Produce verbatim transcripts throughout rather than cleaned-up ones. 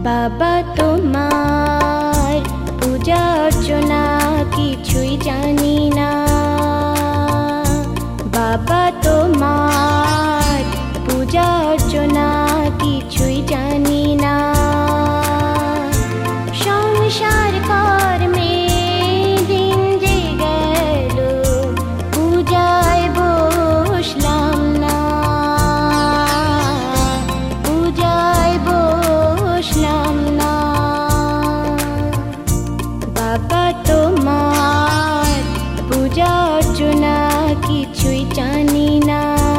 বাবা তোমার পূজা অর্চনা কিছুই জানি না। বাবা তোমার পূজা অর্চনা কিছুই জানি না। সংসার কর্মে দিন যে গেল পূজায় বসলাম না, পূজায় বসলাম না। বাবা তোমার পূজা অর্চনা কিছুই জানি না।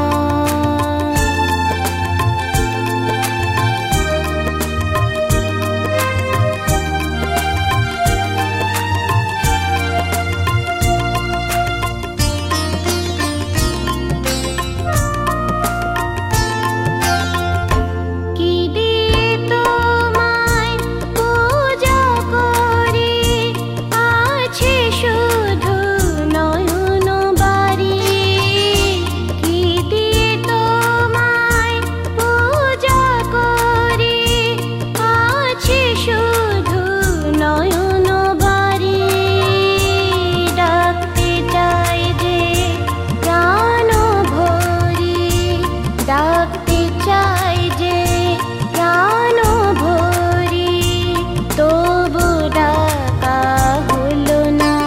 ডাকতে চাই যে প্রাণ ভরি, তবু ডাকা হলো না।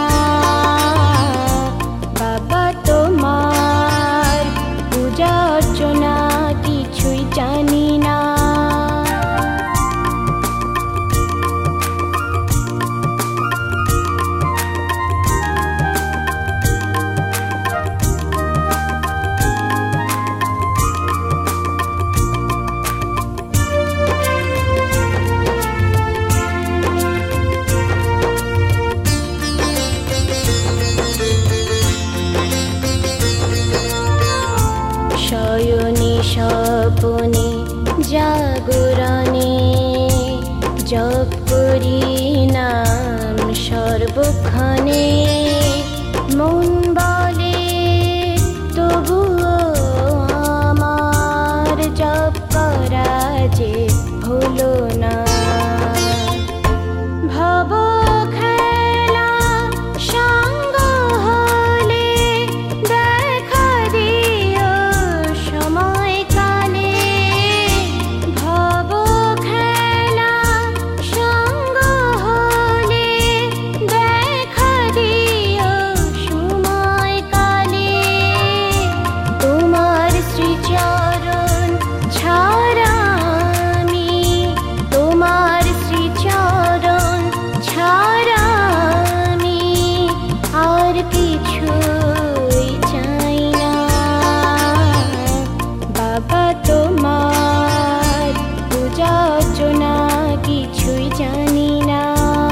বাবা তোমার পূজা অর্চনা কিছুই জানি না। শয়নে স্বপনে জাগরণে জপ করি নাম সর্বক্ষণে। মন বলে তবুও আমার জপ করা যে হলো না। ভব খেলা সঙ্গ হলে দেখা দিও সময় কালে। ভব খেলা সঙ্গ হলে দেখা দিও সময় কালে। তোমার শ্রীচরণ ছাড়া আমি, তোমার শ্রীচরণ ছাড়া আমি আর কিছুই চাই না। বাবা তোমার পূজা অর্চনা কিছুই জানি না।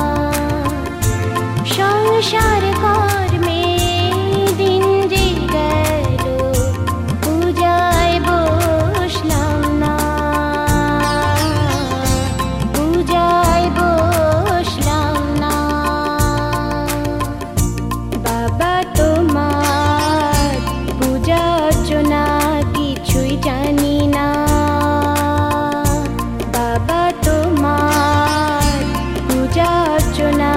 সংসার কর্মে দিন যে গেল পূজায় বসলাম না, পূজায় বসলাম না। বাবা তোমার পূজা অর্চনা কিছুই জানি না। বাবা তোমার পূজা অর্চনা